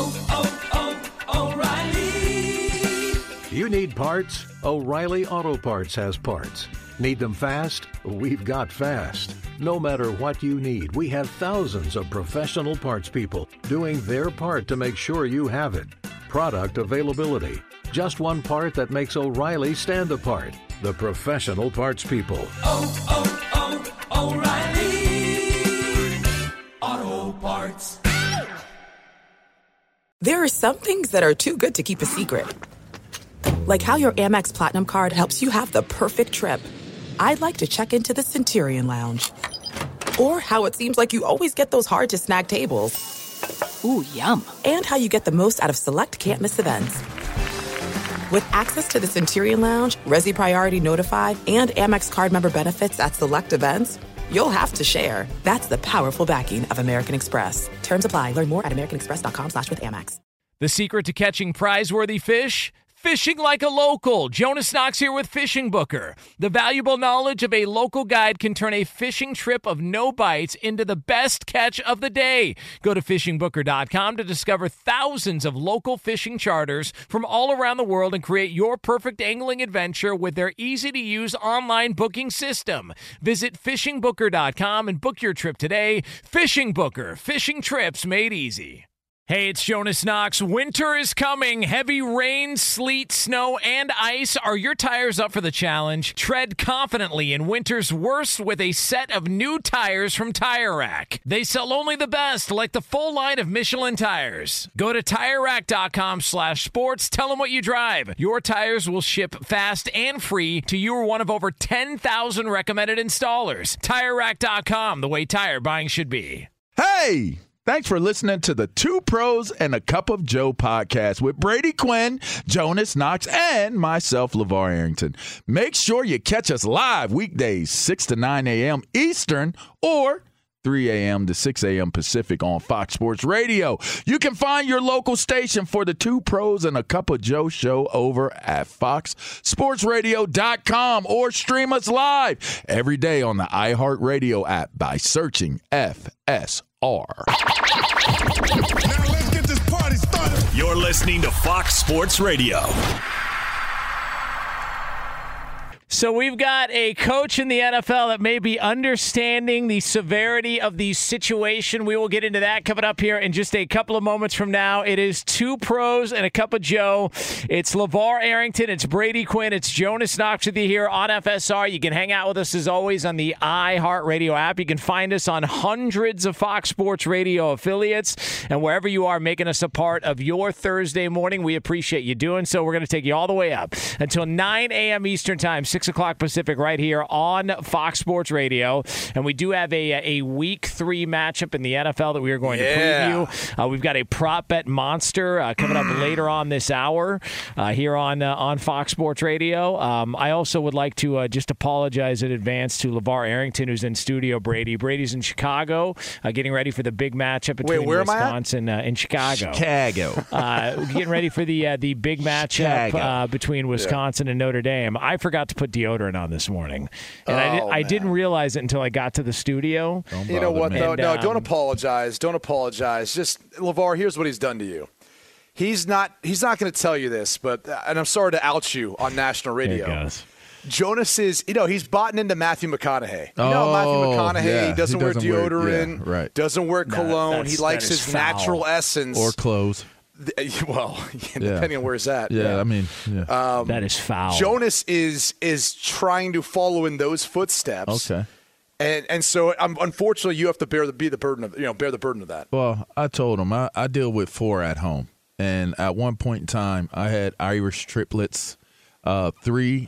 O'Reilly. You need parts? O'Reilly Auto Parts has parts. Need them fast? We've got fast. No matter what you need, we have thousands of professional parts people doing their part to make sure you have it. Product availability. Just one part that makes O'Reilly stand apart. The professional parts people. O'Reilly Auto Parts. There are some things that are too good to keep a secret. Like how your Amex Platinum card helps you have the perfect trip. I'd like to check into the Centurion Lounge. Or how it seems like you always get those hard-to-snag tables. Ooh, yum. And how you get the most out of select can't-miss events. With access to the Centurion Lounge, Resi Priority Notify, and Amex card member benefits at select events, you'll have to share. That's the powerful backing of American Express. Terms apply. Learn more at americanexpress.com/withAmex. The secret to catching prize-worthy fish? Fishing like a local. Jonas Knox here with Fishing Booker. The valuable knowledge of a local guide can turn a fishing trip of no bites into the best catch of the day. Go to fishingbooker.com to discover thousands of local fishing charters from all around the world and create your perfect angling adventure with their easy-to-use online booking system. Visit fishingbooker.com and book your trip today. Fishing Booker. Fishing trips made easy. Hey, it's Jonas Knox. Winter is coming. Heavy rain, sleet, snow, and ice. Are your tires up for the challenge? Tread confidently in winter's worst with a set of new tires from Tire Rack. They sell only the best, like the full line of Michelin tires. Go to TireRack.com/sports. Tell them what you drive. Your tires will ship fast and free to you or one of over 10,000 recommended installers. TireRack.com, the way tire buying should be. Hey! Thanks for listening to the Two Pros and a Cup of Joe podcast with Brady Quinn, Jonas Knox, and myself, LeVar Arrington. Make sure you catch us live weekdays 6 to 9 a.m. Eastern or 3 a.m. to 6 a.m. Pacific on Fox Sports Radio. You can find your local station for the Two Pros and a Cup of Joe show over at foxsportsradio.com or stream us live every day on the iHeartRadio app by searching FSR. Now let's get this party started. You're listening to Fox Sports Radio. So we've got a coach in the NFL that may be understanding the severity of the situation. We will get into that coming up here in just a couple of moments from now. It is Two Pros and a Cup of Joe. It's LeVar Arrington. It's Brady Quinn. It's Jonas Knox with you here on FSR. You can hang out with us as always on the iHeartRadio app. You can find us on hundreds of Fox Sports Radio affiliates. And wherever you are making us a part of your Thursday morning, we appreciate you doing so. We're going to take you all the way up until 9 a.m. Eastern Time, 6 o'clock Pacific, right here on Fox Sports Radio. And we do have a Week 3 matchup in the NFL that we are going to preview. We've got a prop bet monster coming up later on this hour here on Fox Sports Radio. I also would like to just apologize in advance to LeVar Arrington, who's in studio. Brady's in Chicago, getting ready for the big matchup between Wisconsin and Chicago. Getting ready for the big matchup between Wisconsin and Notre Dame. I forgot to put deodorant on this morning, and I didn't realize it until I got to the studio. You know what, though? No, don't apologize. Don't apologize. Just, LeVar, here's what he's done to you. He's not going to tell you this, but and I'm sorry to out you on national radio. Jonas is, he's bought into Matthew McConaughey. Matthew McConaughey doesn't wear deodorant, doesn't wear cologne. He likes his natural essence. Or clothes. Well, depending on where it's at. That is foul. Jonas is trying to follow in those footsteps. Okay. And so unfortunately you have to bear the burden of that. Well, I told him I deal with 4 at home, and at one point in time I had Irish triplets, 3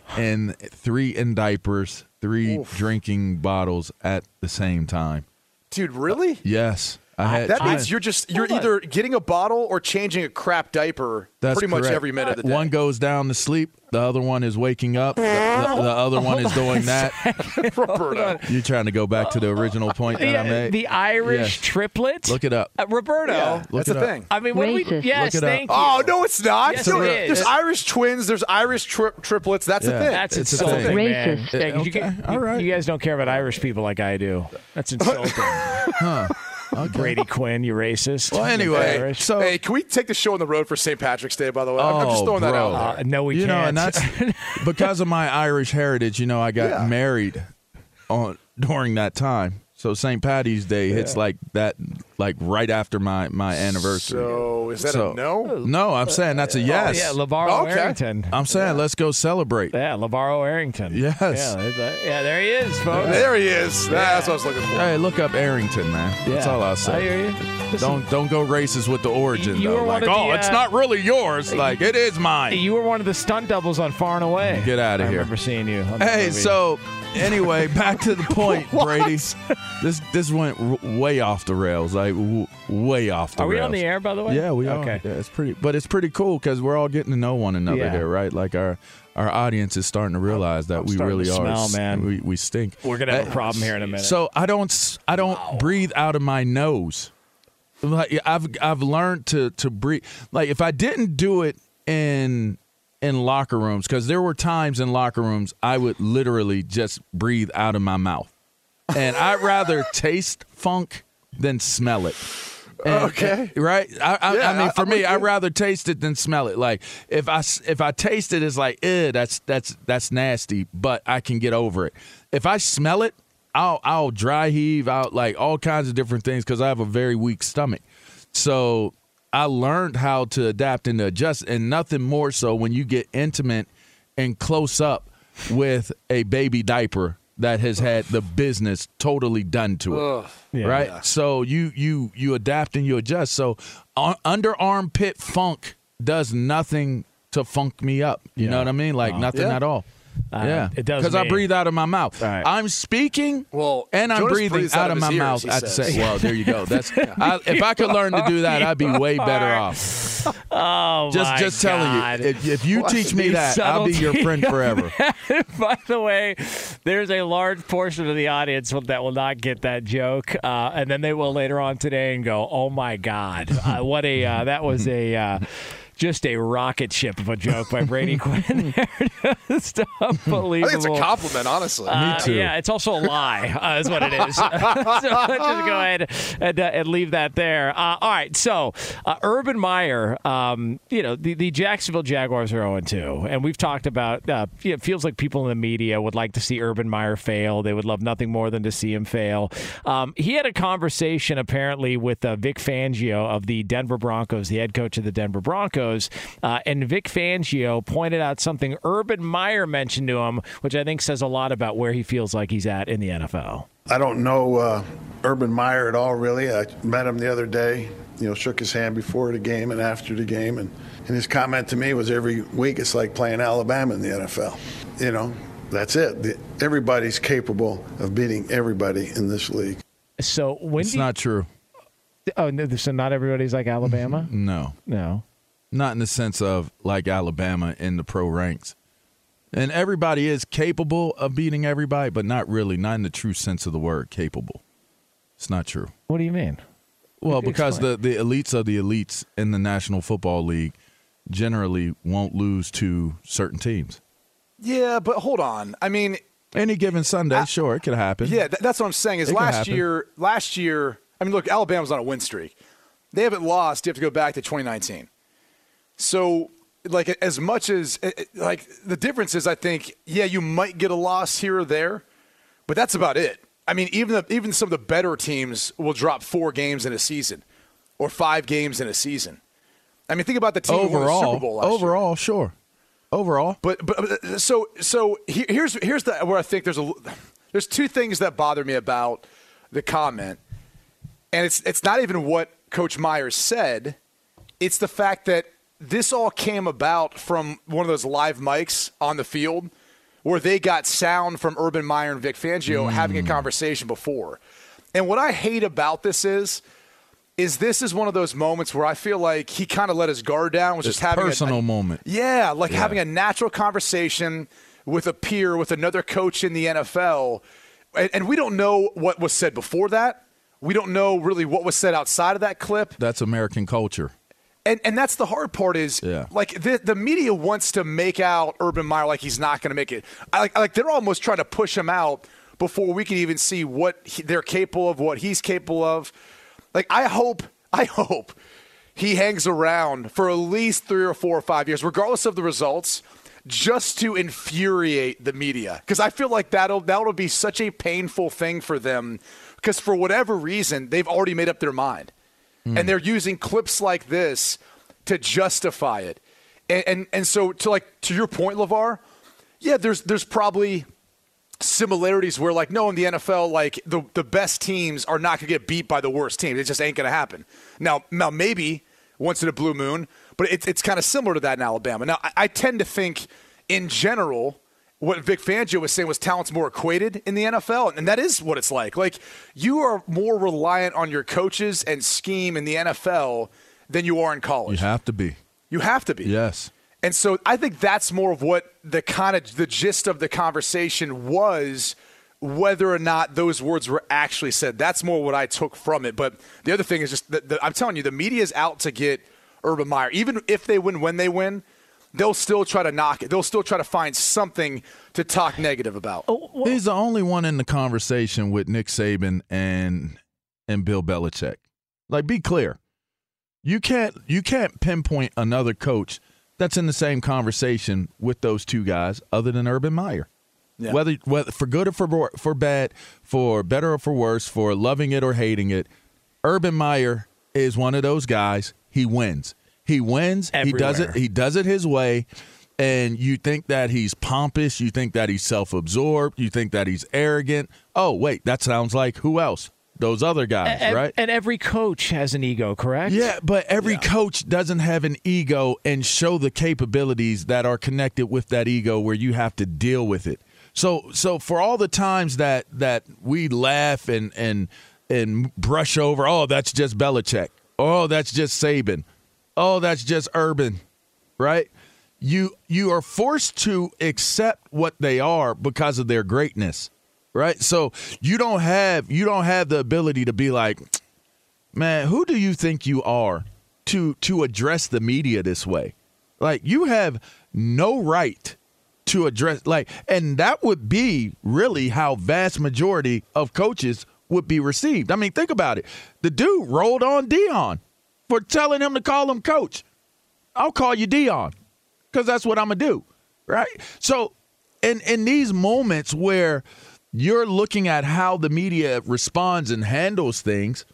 in diapers, 3 drinking bottles at the same time. Dude, really? Yes. That means you're either getting a bottle or changing a crap diaper pretty much every minute of the day. One goes down to sleep. The other one is waking up. The other one is doing that. Roberto. You're trying to go back to the original point that I made? The Irish triplet? Look it up. Roberto. Yeah, that's the thing. I mean, what do we? Yes, thank you. Oh, no, it's not. Yes, it is. There's Irish twins. There's Irish triplets. That's the thing. That's insulting, man. All right. You guys don't care about Irish people like I do. That's insulting. Brady Quinn, you racist. Well, anyway, so hey, can we take the show on the road for St. Patrick's Day? By the way, I'm just throwing that out there. No, we can't. And that's because of my Irish heritage. I got married during that time. So St. Patty's Day hits like that, like right after my anniversary. So is that a no? No, I'm saying that's a yes. LeVar Arrington. I'm saying let's go celebrate. Yeah, LeVar Arrington. Yes. Yeah, there he is, folks. There he is. That's what I was looking for. Hey, look up Arrington, man. That's all I'll say. I hear you. Listen, Don't go racist with the origin, you though. were Like, one of the, it's not really yours. Like, it is mine. You were one of the stunt doubles on Far and Away. Get out of here. I remember seeing you on that Hey, movie. so anyway, back to the point, Brady. This went way off the rails, like way off the rails. Are we on the air, by the way? Yeah, we are. Okay. Yeah, it's pretty cool because we're all getting to know one another here, right? Like our audience is starting to realize that we really smell, are. Man. We stink. We're gonna have a problem here in a minute. So I don't breathe out of my nose. Like I've learned to breathe. Like if I didn't do it in locker rooms, because there were times in locker rooms I would literally just breathe out of my mouth, and I'd rather taste funk than smell it. Okay. Right? I mean, for me, I'd rather taste it than smell it. Like if I taste it, it's like, that's nasty, but I can get over it. If I smell it, I'll dry heave out, like all kinds of different things, because I have a very weak stomach. So I learned how to adapt and to adjust, and nothing more so when you get intimate and close up with a baby diaper that has had the business totally done to it, right? Yeah. So you adapt and you adjust. So under armpit funk does nothing to funk me up. You know what I mean? Like nothing at all. It does, because I breathe out of my mouth. Right. I'm speaking, and I'm Jonas breathing out of my ears, mouth at the same. Well, there you go. That's if I could learn to do that, I'd be way better off. Oh, just telling you, if you teach me that, I'll be your friend forever. By the way, there's a large portion of the audience that will not get that joke, and then they will later on today and go, "Oh my God, what a that was a." Just a rocket ship of a joke by Brady Quinn. It's unbelievable. I think it's a compliment, honestly. Me too. Yeah, it's also a lie, is what it is. So let's just go ahead and leave that there. All right, so Urban Meyer, the Jacksonville Jaguars are 0-2, and we've talked about it feels like people in the media would like to see Urban Meyer fail. They would love nothing more than to see him fail. He had a conversation, apparently, with Vic Fangio of the Denver Broncos, the head coach of the Denver Broncos. And Vic Fangio pointed out something Urban Meyer mentioned to him, which I think says a lot about where he feels like he's at in the NFL. I don't know Urban Meyer at all, really. I met him the other day, shook his hand before the game and after the game. And his comment to me was every week it's like playing Alabama in the NFL. That's it. Everybody's capable of beating everybody in this league. So it's not true. Oh, no, so not everybody's like Alabama? No. Not in the sense of like Alabama in the pro ranks. And everybody is capable of beating everybody, but not really, not in the true sense of the word capable. It's not true. What do you mean? Well, because the elites of the elites in the National Football League generally won't lose to certain teams. Yeah, but hold on. I mean, any given Sunday, sure, it could happen. Yeah, that's what I'm saying is last year, I mean, look, Alabama's on a win streak. They haven't lost. You have to go back to 2019. So, like, as much as like the difference is, I think, you might get a loss here or there, but that's about it. I mean, even some of the better teams will drop 4 games in a season, or 5 games in a season. I mean, think about the team who won the Super Bowl last year. Sure. Overall, but so here's where I think there's 2 things that bother me about the comment, and it's not even what Coach Myers said. It's the fact that this all came about from one of those live mics on the field where they got sound from Urban Meyer and Vic Fangio having a conversation before. And what I hate about this is this is one of those moments where I feel like he kind of let his guard down, was just having a personal moment. Yeah, having a natural conversation with a peer, with another coach in the NFL. And we don't know what was said before that. We don't know really what was said outside of that clip. That's American culture. And that's the hard part is, like, the media wants to make out Urban Meyer like he's not going to make it. Like they're almost trying to push him out before we can even see what they're capable of, what he's capable of. Like, I hope he hangs around for at least 3 or 4 or 5 years, regardless of the results, just to infuriate the media. Because I feel like that'll be such a painful thing for them, because for whatever reason, they've already made up their mind. And they're using clips like this to justify it. And so to your point, LeVar, yeah, there's probably similarities where, like, no, in the NFL, like, the best teams are not going to get beat by the worst team. It just ain't going to happen. Now maybe once in a blue moon, but it's kind of similar to that in Alabama. Now, I tend to think, in general, what Vic Fangio was saying was talent's more equated in the NFL, and that is what it's like. Like, you are more reliant on your coaches and scheme in the NFL than you are in college. You have to be. You have to be. Yes. And so I think that's more of what the gist of the conversation was, whether or not those words were actually said. That's more what I took from it. But the other thing is just that I'm telling you, the media is out to get Urban Meyer. Even if they win when they win, they'll still try to knock it. They'll still try to find something to talk negative about. He's the only one in the conversation with Nick Saban and Bill Belichick. Like, be clear. You can't pinpoint another coach that's in the same conversation with those two guys other than Urban Meyer. Yeah. Whether for good or for bad, for better or for worse, for loving it or hating it, Urban Meyer is one of those guys. He wins. He wins. Everywhere. He does it his way. And you think that he's pompous. You think that he's self-absorbed. You think that he's arrogant. Oh, wait, that sounds like who else? Those other guys, right? And every coach has an ego, correct? Yeah, but every coach doesn't have an ego and show the capabilities that are connected with that ego where you have to deal with it. So for all the times that we laugh and brush over, oh, that's just Belichick. Oh, that's just Saban. Oh, that's just Urban, right? You are forced to accept what they are because of their greatness, right? So you don't have the ability to be like, man, who do you think you are to address the media this way? Like, you have no right to address, and that would be really how vast majority of coaches would be received. I mean, think about it. The dude rolled on Deion for telling him to call him coach. I'll call you Deion because that's what I'm going to do, right? So in these moments where you're looking at how the media responds and handles things,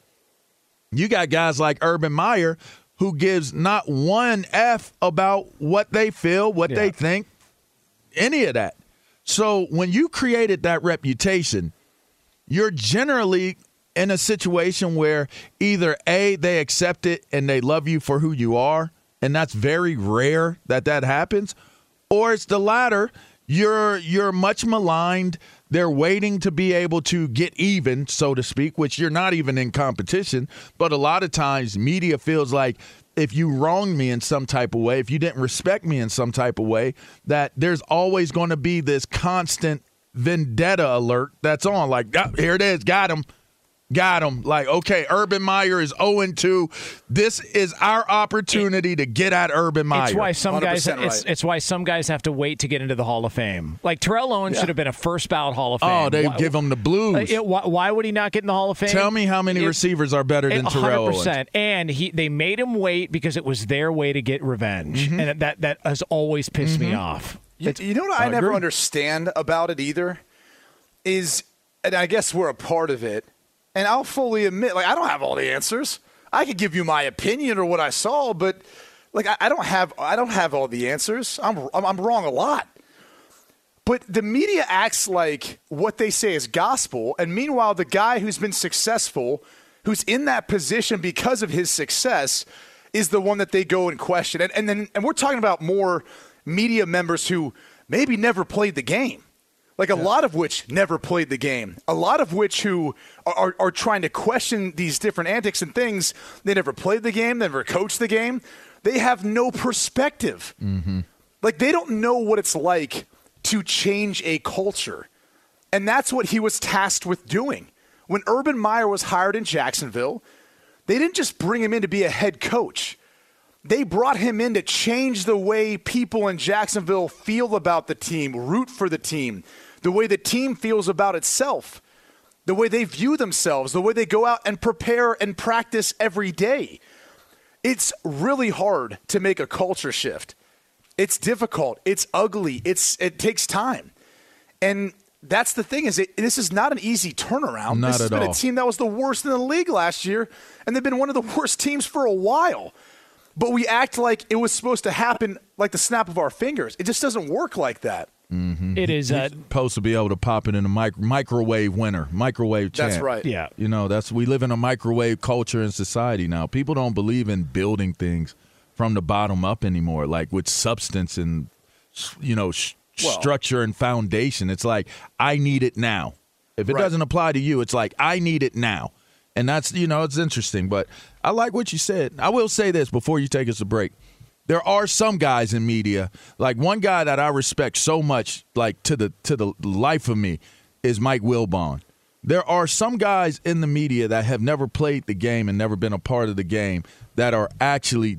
you got guys like Urban Meyer who gives not one F about what they feel, what they think, any of that. So when you created that reputation, you're generally in a situation where either A, they accept it and they love you for who you are, and that's very rare that happens, or it's the latter. You're much maligned. They're waiting to be able to get even, so to speak, which you're not even in competition. But a lot of times media feels like if you wronged me in some type of way, if you didn't respect me in some type of way, that there's always going to be this constant vendetta alert that's on. Like, oh, here it is, got him. Like, okay, Urban Meyer is 0-2. This is our opportunity to get at Urban Meyer. It's why some guys. Right. It's why some guys have to wait to get into the Hall of Fame. Like Terrell Owens should have been a first ballot Hall of Fame. Oh, they give him the blues. Why would he not get in the Hall of Fame? Tell me how many receivers are better than Terrell 100%. Owens. And they made him wait because it was their way to get revenge, and that has always pissed me off. You know what I never understand about it either is, and I guess we're a part of it. And I'll fully admit, like, I don't have all the answers. I could give you my opinion or what I saw, but like, I don't have all the answers. I'm wrong a lot. But the media acts like what they say is gospel, and meanwhile, the guy who's been successful, who's in that position because of his success, is the one that they go and question. And we're talking about more media members who maybe never played the game. Like a lot of which never played the game. A lot of which who are trying to question these different antics and things. They never played the game. They never coached the game. They have no perspective. Like, they don't know what it's like to change a culture. And that's what he was tasked with doing. When Urban Meyer was hired in Jacksonville, they didn't just bring him in to be a head coach. They brought him in to change the way people in Jacksonville feel about the team, root for the team, the way the team feels about itself. the way they view themselves, the way they go out and prepare and practice every day. It's really hard to make a culture shift. It's difficult. It's ugly. It takes time. And that's the thing this is not an easy turnaround. Not this has at been all. a team that was the worst in the league last year, and they've been one of the worst teams for a while. But we act like it was supposed to happen like the snap of our fingers. It just doesn't work like that. Mm-hmm. It is supposed to be able to pop it in a microwave winner, microwave champ. That's right. Yeah. We live in a microwave culture and society now. People don't believe in building things from the bottom up anymore, like with substance and structure and foundation. It's like, I need it now. If it doesn't apply to you, it's like, I need it now. And that's, it's interesting. But I like what you said. I will say this before you take us a break. There are some guys in media, like one guy that I respect so much, like to the life of me, is Mike Wilbon. There are some guys in the media that have never played the game and never been a part of the game that are actually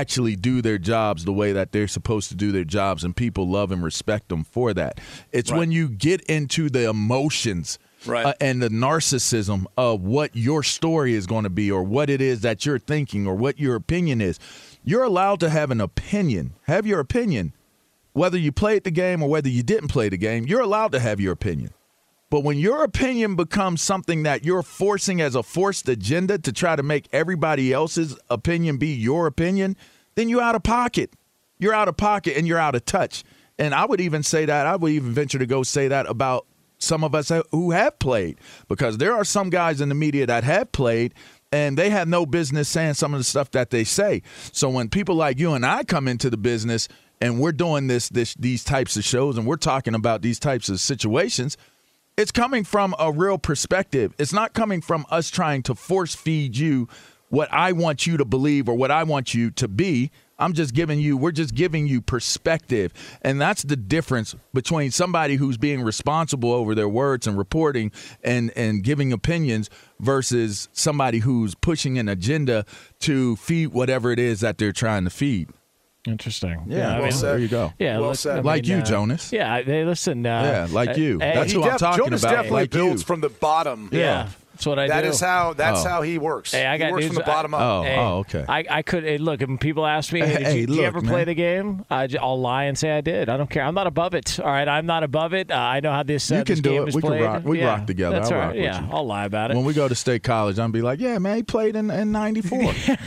do their jobs the way that they're supposed to do their jobs, and people love and respect them for that. It's when you get into the emotions and the narcissism of what your story is going to be, or what it is that you're thinking, or what your opinion is. You're allowed to have an opinion. Have your opinion. Whether you played the game or whether you didn't play the game, you're allowed to have your opinion. But when your opinion becomes something that you're forcing as a forced agenda to try to make everybody else's opinion be your opinion, then you're out of pocket. You're out of pocket and you're out of touch. And I would even say that, I would even venture to go say that about some of us who have played, because there are some guys in the media that have played and they have no business saying some of the stuff that they say. So when people like you and I come into the business and we're doing these types of shows and we're talking about these types of situations, it's coming from a real perspective. It's not coming from us trying to force feed you what I want you to believe or what I want you to be. we're just giving you perspective. And that's the difference between somebody who's being responsible over their words and reporting and giving opinions versus somebody who's pushing an agenda to feed whatever it is that they're trying to feed. Interesting. Yeah, there you go. Yeah, well said. Like you, Jonas. Yeah, listen. Like you. That's who I'm talking Jonas about. Definitely like builds you. from the bottom. Yeah. That's what I do. That's how he works. Hey, I got he works news. from the bottom up. Okay. I could look. When people ask me, did you ever play the game? I'll lie and say I did. I don't care. I'm not above it. All right, I'm not above it. I know how this. You can this do game it. is We played. can rock. We rock together. That's I'll all rock right. with you. I'll lie about it. When we go to State College, I'm be like, yeah, man, he played in 94,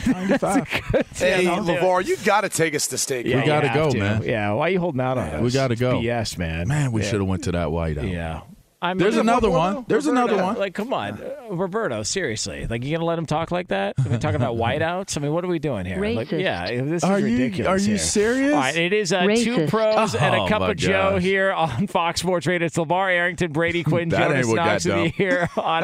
95. Hey, LeVar, you got to take us to State College. We got to go, man. Yeah, why are you holding out on us? We got to go. BS, man. Man, we should have went to that whiteout. Yeah. There's another one. There's Roberto, another one. Like, come on, Roberto. Seriously, like, you gonna let him talk like that? Are we talking about whiteouts? I mean, what are we doing here? Like, this is ridiculous. Are you here. serious? All right, it is Two Pros and a Cup of Joe here on Fox Sports Radio. It's LeVar Arrington, Brady Quinn, Jonas Knox here on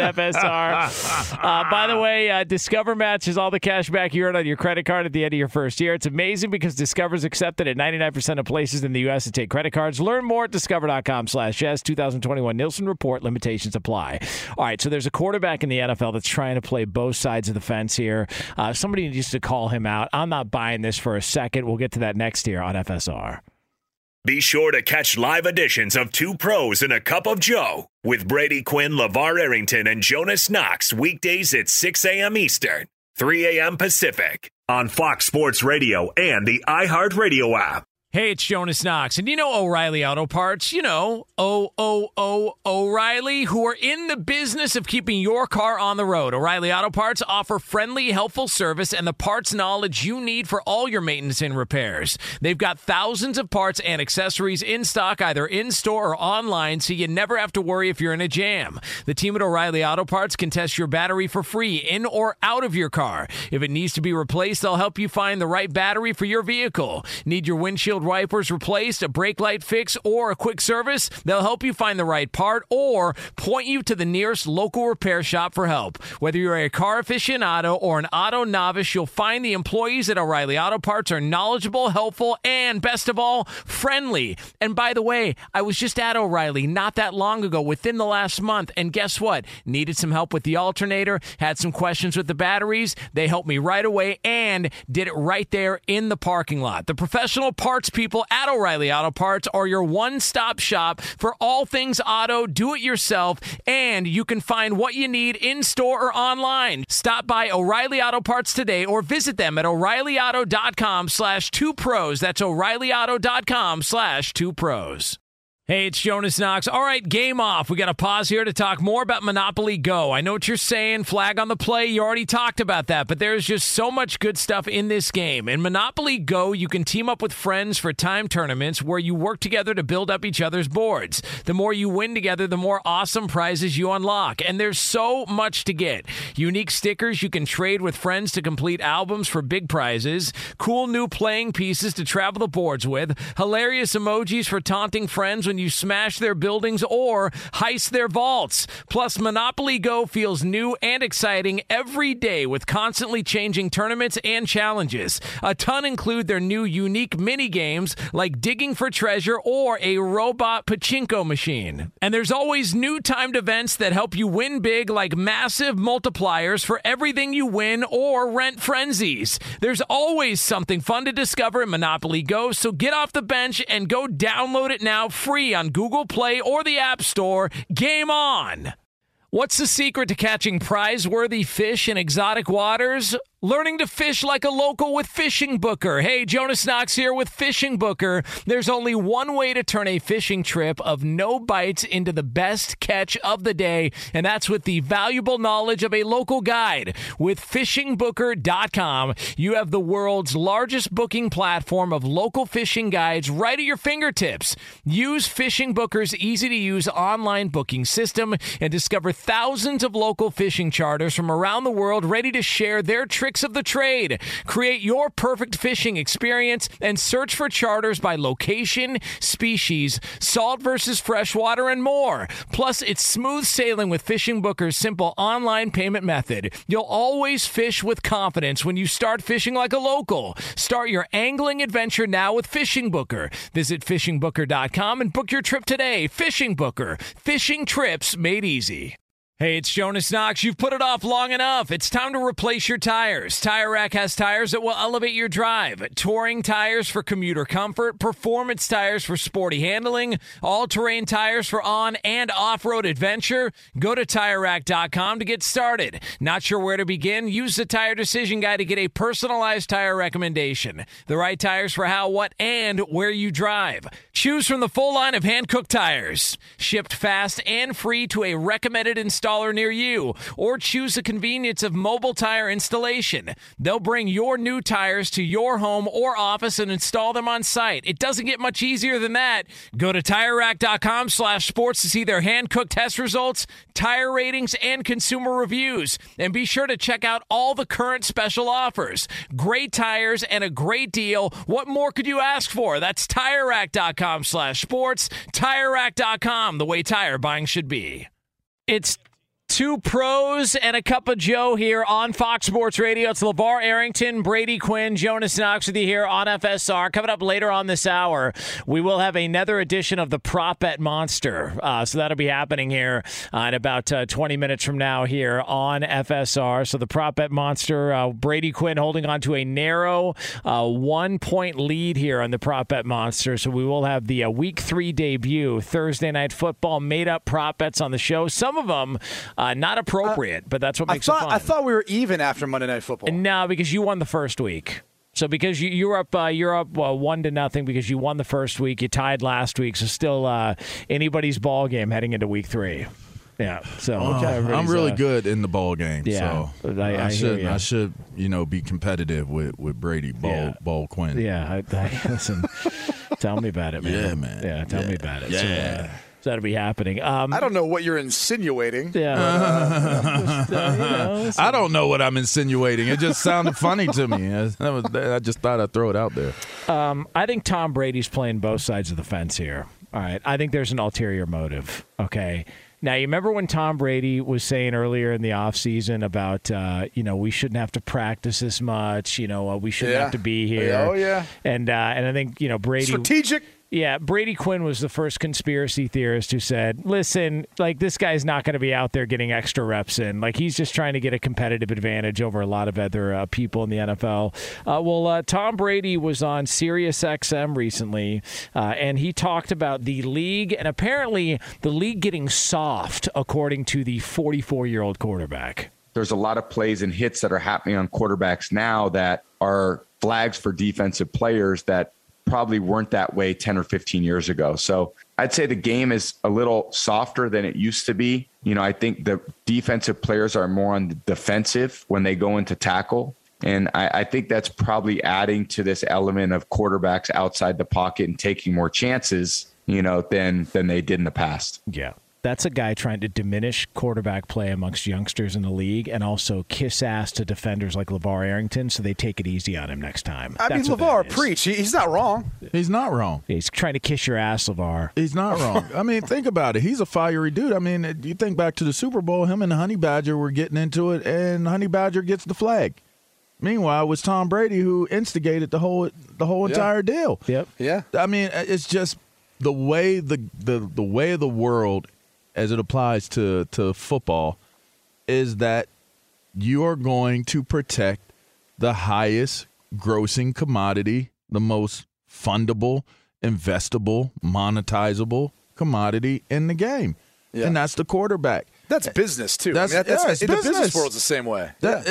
FSR. By the way, Discover matches all the cash back you earn on your credit card at the end of your first year. It's amazing because Discover's accepted at 99% of places in the U.S. to take credit cards. Learn more at discover.com/yes. 2021 Nielsen Report. Limitations apply. All right, so there's a quarterback in the NFL that's trying to play both sides of the fence here. Somebody needs to call him out. I'm not buying this for a second. We'll get to that next year on FSR. Be sure to catch live editions of Two Pros and a Cup of Joe with Brady Quinn, LeVar Arrington, and Jonas Knox weekdays at 6 a.m. Eastern, 3 a.m. Pacific on Fox Sports Radio and the iHeartRadio app. Hey, it's Jonas Knox, and you know O'Reilly Auto Parts, O'Reilly, who are in the business of keeping your car on the road. O'Reilly Auto Parts offer friendly, helpful service and the parts knowledge you need for all your maintenance and repairs. They've got thousands of parts and accessories in stock, either in-store or online, so you never have to worry if you're in a jam. The team at O'Reilly Auto Parts can test your battery for free in or out of your car. If it needs to be replaced, they'll help you find the right battery for your vehicle. Need your windshield wipers replaced, a brake light fix, or a quick service? They'll help you find the right part or point you to the nearest local repair shop for help. Whether you're a car aficionado or an auto novice, you'll find the employees at O'Reilly Auto Parts are knowledgeable, helpful, and best of all, friendly. And by the way, I was just at O'Reilly not that long ago, within the last month, and guess what? Needed some help with the alternator, had some questions with the batteries. They helped me right away and did it right there in the parking lot. The professional parts people at O'Reilly Auto Parts are your one-stop shop for all things auto, do-it-yourself, and you can find what you need in-store or online. Stop by O'Reilly Auto Parts today or visit them at O'ReillyAuto.com/2pros. That's O'ReillyAuto.com/2pros. Hey, it's Jonas Knox. All right, game off. We got to pause here to talk more about Monopoly Go. I know what you're saying, flag on the play. You already talked about that, but there's just so much good stuff in this game. In Monopoly Go, you can team up with friends for time tournaments where you work together to build up each other's boards. The more you win together, the more awesome prizes you unlock. And there's so much to get. Unique stickers you can trade with friends to complete albums for big prizes. Cool new playing pieces to travel the boards with. Hilarious emojis for taunting friends when you smash their buildings or heist their vaults. Plus, Monopoly Go feels new and exciting every day with constantly changing tournaments and challenges. A ton include their new unique mini games like digging for treasure or a robot pachinko machine. And there's always new timed events that help you win big, like massive multipliers for everything you win or rent frenzies. There's always something fun to discover in Monopoly Go, so get off the bench and go download it now free on Google Play or the App Store. Game on! What's the secret to catching prize-worthy fish in exotic waters? Learning to fish like a local with Fishing Booker. Hey, Jonas Knox here with Fishing Booker. There's only one way to turn a fishing trip of no bites into the best catch of the day, and that's with the valuable knowledge of a local guide. With FishingBooker.com, you have the world's largest booking platform of local fishing guides right at your fingertips. Use Fishing Booker's easy-to-use online booking system and discover thousands of local fishing charters from around the world ready to share their tricks of the trade. Create your perfect fishing experience and search for charters by location, species, salt versus freshwater, and more. Plus, it's smooth sailing with Fishing Booker's simple online payment method. You'll always fish with confidence when you start fishing like a local. Start your angling adventure now with Fishing Booker. Visit FishingBooker.com and book your trip today. Fishing Booker. Fishing trips made easy. Hey, it's Jonas Knox. You've put it off long enough. It's time to replace your tires. Tire Rack has tires that will elevate your drive. Touring tires for commuter comfort, performance tires for sporty handling, all-terrain tires for on- and off-road adventure. Go to TireRack.com to get started. Not sure where to begin? Use the Tire Decision Guide to get a personalized tire recommendation. The right tires for how, what, and where you drive. Choose from the full line of hand-cooked tires. Shipped fast and free to a recommended installer near you, or choose the convenience of mobile tire installation. They'll bring your new tires to your home or office and install them on site. It doesn't get much easier than that. Go to TireRack.com/sports to see their hand-cooked test results, tire ratings, and consumer reviews. And be sure to check out all the current special offers. Great tires and a great deal. What more could you ask for? That's TireRack.com/sports. TireRack.com, the way tire buying should be. It's Two Pros and a Cup of Joe here on Fox Sports Radio. It's LeVar Arrington, Brady Quinn, Jonas Knox with you here on FSR. Coming up later on this hour, we will have another edition of the Prop Bet Monster. So that'll be happening here in about 20 minutes from now here on FSR. So the Prop Bet Monster, Brady Quinn holding on to a narrow 1-point lead here on the Prop Bet Monster. So we will have the Week 3 debut, Thursday Night Football, made-up prop bets on the show. Some of them not appropriate, but that's what makes it fun. I thought we were even after Monday Night Football. No, because you won the first week. So because you're up 1-0 because you won the first week, you tied last week. So still anybody's ball game heading into Week 3. Yeah, so I'm really good in the ball game. Yeah, so I should be competitive with Brady Ball Quinn. Yeah, listen. Tell me about it, man. Yeah, man. Yeah, tell me about it. Yeah. So that'll be happening. I don't know what you're insinuating. Yeah. I don't know what I'm insinuating. It just sounded funny to me. I just thought I'd throw it out there. I think Tom Brady's playing both sides of the fence here. All right. I think there's an ulterior motive. Okay. Now, you remember when Tom Brady was saying earlier in the offseason about, we shouldn't have to practice as much, we shouldn't have to be here. Oh, yeah. And I think, Brady. Strategic. Yeah, Brady Quinn was the first conspiracy theorist who said, listen, like, this guy's not going to be out there getting extra reps in. Like, he's just trying to get a competitive advantage over a lot of other people in the NFL. Tom Brady was on Sirius XM recently, and he talked about the league, and apparently the league getting soft, according to the 44-year-old quarterback. There's a lot of plays and hits that are happening on quarterbacks now that are flags for defensive players that probably weren't that way 10 or 15 years ago. So I'd say the game is a little softer than it used to be. You know, I think the defensive players are more on the defensive when they go into tackle. And I think that's probably adding to this element of quarterbacks outside the pocket and taking more chances, you know, than they did in the past. Yeah. That's a guy trying to diminish quarterback play amongst youngsters in the league and also kiss ass to defenders like LeVar Arrington so they take it easy on him next time. I mean, LeVar, preach. He's not wrong. He's not wrong. He's trying to kiss your ass, LeVar. He's not wrong. I mean, think about it. He's a fiery dude. I mean, you think back to the Super Bowl, him and Honey Badger were getting into it, and Honey Badger gets the flag. Meanwhile, it was Tom Brady who instigated the whole entire deal. Yep. Yeah. I mean, it's just the way the way of the world as it applies to football is that you are going to protect the highest grossing commodity, the most fundable, investable, monetizable commodity in the game. Yeah. And that's the quarterback. That's business, too. That's in business. The business world's the same way.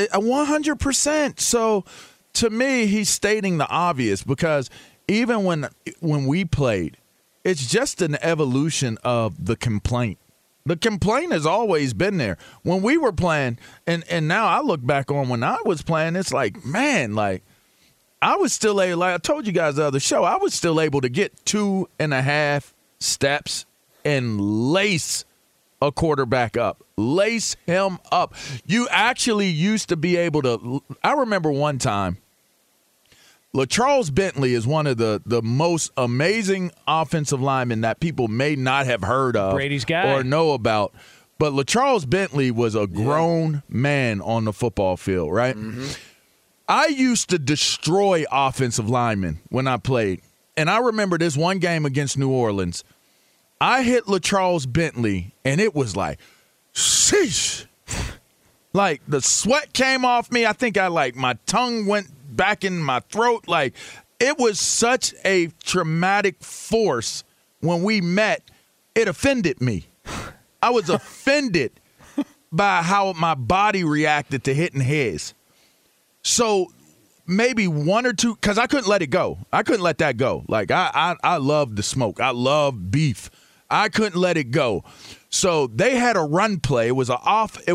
100%. So, to me, he's stating the obvious because even when we played, it's just an evolution of the complaint. The complaint has always been there. When we were playing, and now I look back on when I was playing, it's like, man, like, I was still able, like I told you guys the other show, I was still able to get 2.5 steps and lace a quarterback up. Lace him up. You actually used to be able to. I remember one time, LaCharles Bentley is one of the most amazing offensive linemen that people may not have heard of Brady's guy. or know about. But LaCharles Bentley was a grown man on the football field, right? Mm-hmm. I used to destroy offensive linemen when I played. And I remember this one game against New Orleans. I hit LaCharles Bentley, and it was like, sheesh. Like, the sweat came off me. I think my tongue went back in my throat. Like, it was such a traumatic force when we met. It offended me. I was offended by how my body reacted to hitting his. So maybe one or two, because I couldn't let it go. I couldn't let that go. Like, I love the smoke. I love beef. I couldn't let it go. So they had a run play. It was a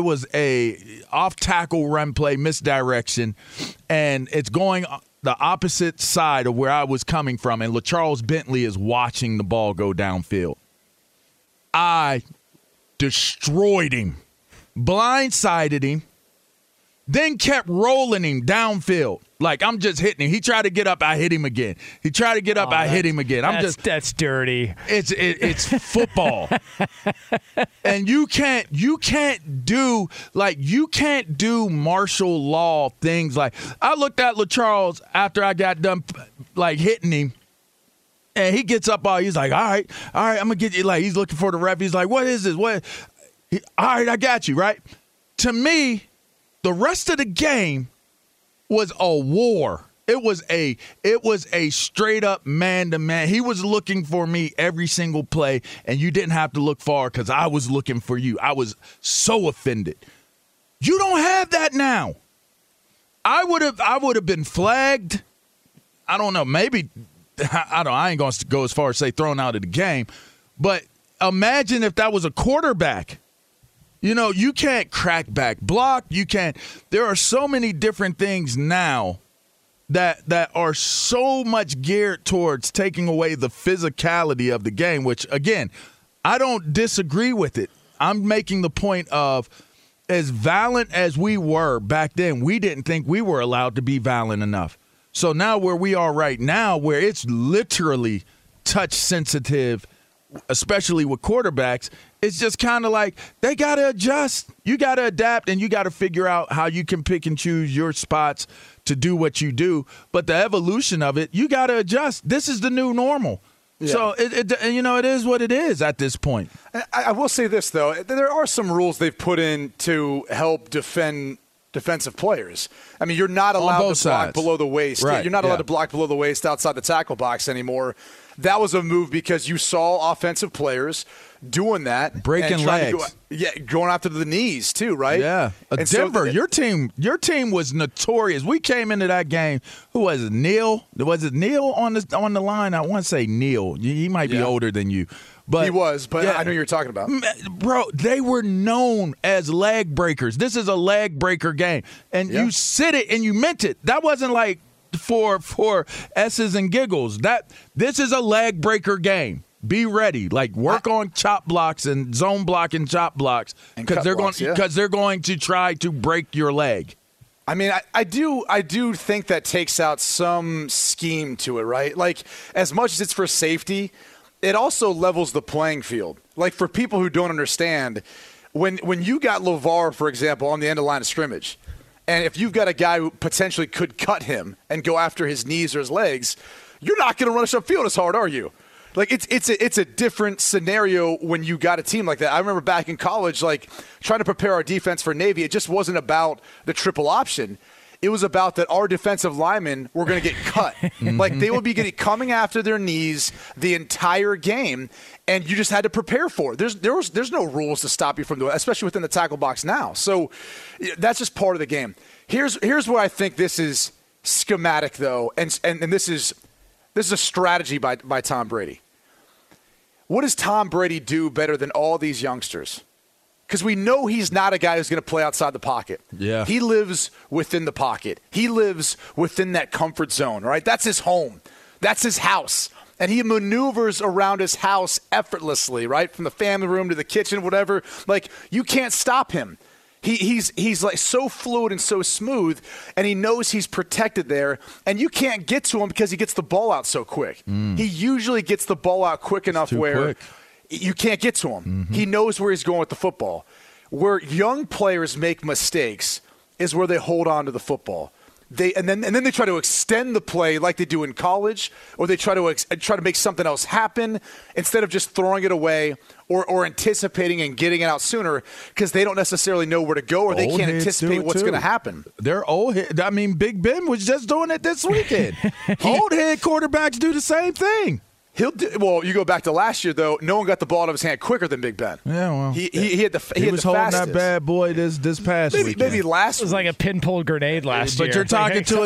off tackle run play, misdirection, and it's going the opposite side of where I was coming from. And LaCharles Bentley is watching the ball go downfield. I destroyed him, blindsided him, then kept rolling him downfield. Like, I'm just hitting him. He tried to get up, I hit him again. He tried to get up, I hit him again. That's dirty. It's football. And you can't do martial law things. Like, I looked at LaCharles after I got done like hitting him. And he gets up, he's like, all right, I'm going to get you. Like, he's looking for the ref. He's like, what is this? All right, I got you, right? To me, the rest of the game was a war. It was a straight up man-to-man. He was looking for me every single play, and you didn't have to look far because I was looking for you. I was so offended. You don't have that now. I would have been flagged. I don't know, maybe I ain't going to go as far as say thrown out of the game, but imagine if that was a quarterback. You know, you can't crack back block. You can't. There are so many different things now that are so much geared towards taking away the physicality of the game, which, again, I don't disagree with it. I'm making the point of, as violent as we were back then, we didn't think we were allowed to be violent enough. So now where we are right now, where it's literally touch sensitive, especially with quarterbacks, it's just kind of like they got to adjust. You got to adapt, and you got to figure out how you can pick and choose your spots to do what you do. But the evolution of it, you got to adjust. This is the new normal. Yeah. So, it is what it is at this point. I will say this, though. There are some rules they've put in to help defend defensive players. I mean, you're not allowed to block below the waist. Right. You're not allowed to block below the waist outside the tackle box anymore. That was a move because you saw offensive players doing that. Breaking legs. Going after the knees, too, right? Yeah. Denver, your team was notorious. We came into that game. Who was it? Neil? Was it Neil on the line? I want to say Neil. He might be older than you. But he was, but I know who you're talking about. Bro, they were known as leg breakers. This is a leg breaker game. And you said it and you meant it. That wasn't like for S's and giggles. This is a leg breaker game. Be ready. Like work on chop blocks and zone block and chop blocks because they're going to try to break your leg. I mean, I do think that takes out some scheme to it, right? Like as much as it's for safety, it also levels the playing field. Like for people who don't understand, when you got LeVar, for example, on the end of the line of scrimmage, and if you've got a guy who potentially could cut him and go after his knees or his legs, you're not going to rush upfield as hard, are you? Like it's a different scenario when you got a team like that. I remember back in college, like trying to prepare our defense for Navy. It just wasn't about the triple option. It was about that our defensive linemen were going to get cut. Like they would be coming after their knees the entire game, and you just had to prepare for it. There's no rules to stop you from doing it, especially within the tackle box now. So that's just part of the game. Here's where I think this is schematic, though, and this is a strategy by Tom Brady. What does Tom Brady do better than all these youngsters? Because we know he's not a guy who's going to play outside the pocket. Yeah. He lives within the pocket. He lives within that comfort zone, right? That's his home. That's his house. And he maneuvers around his house effortlessly, right? From the family room to the kitchen, whatever. Like, you can't stop him. He's like so fluid and so smooth, and he knows he's protected there, and you can't get to him because he gets the ball out so quick. He usually gets the ball out quick enough where you can't get to him. He knows where he's going with the football. Where young players make mistakes is where they hold on to the football. And then they try to extend the play like they do in college, or they try to make something else happen instead of just throwing it away or anticipating and getting it out sooner because they don't necessarily know where to go or they can't anticipate what's going to happen. They're old head. I mean, Big Ben was just doing it this weekend. Old head quarterbacks do the same thing. Well, you go back to last year, though. No one got the ball out of his hand quicker than Big Ben. Yeah, well, he had the he was holding fastest. that bad boy this past week. Maybe last. It was like a pinpole grenade last year. But you're talking to a